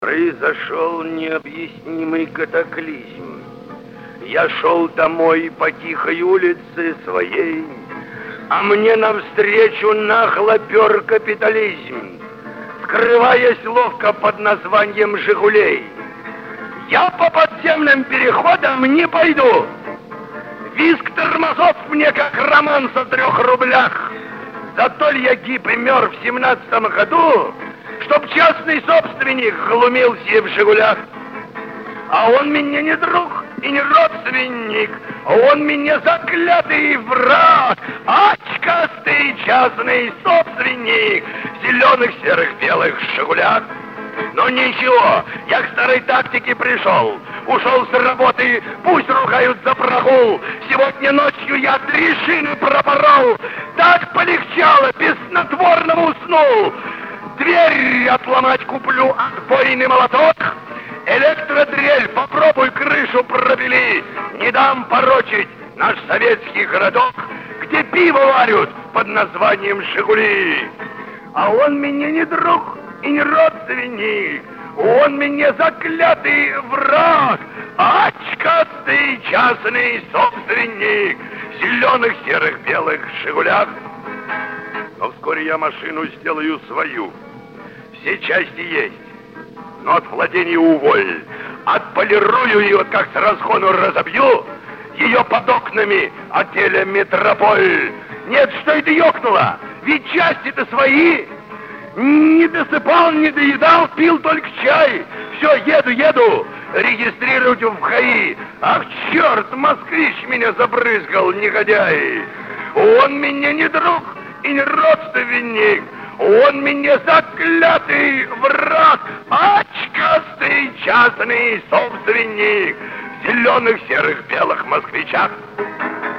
Произошел необъяснимый катаклизм. Я шел домой по тихой улице своей, а мне навстречу нагло пер капитализм, скрываясь ловко под названием «Жигулей». Я по подземным переходам не пойду. Визг тормозов мне как романс о 3 рублях. Зато я гиб и мер в 17-м году, чтоб частный собственник глумился в «Жигулях». А он мне не друг и не родственник, он мне заклятый враг, очкастый частный собственник зеленых, серых, белых «Жигулях». Но ничего, я к старой тактике пришел. Ушел с работы, пусть ругают за прогул. Сегодня ночью я 3 шины пропорол. Так полегчало, без снотворного уснул. Дверь отломать куплю, отбойный молоток. Электродрель, попробуй крышу пробели. Не дам порочить наш советский городок, где пиво варят под названием «Жигули». А он мне не друг и не родственник, он мне заклятый враг, очкастый частный собственник зеленых, серых, белых «Жигулях». Но вскоре я машину сделаю свою. Все части есть, но от владения уволь. Отполирую ее, как с разгону разобью, ее под окнами отеля «Метрополь». Нет, что это ёкнуло? Ведь части-то свои. Не досыпал, не доедал, пил только чай. Все, еду, регистрировать в ГАИ. Ах, черт, москвич меня забрызгал, негодяй. Он мне не друг и не родственник, он мне заклятый враг, очкастый частный собственник в зеленых, серых, белых москвичах.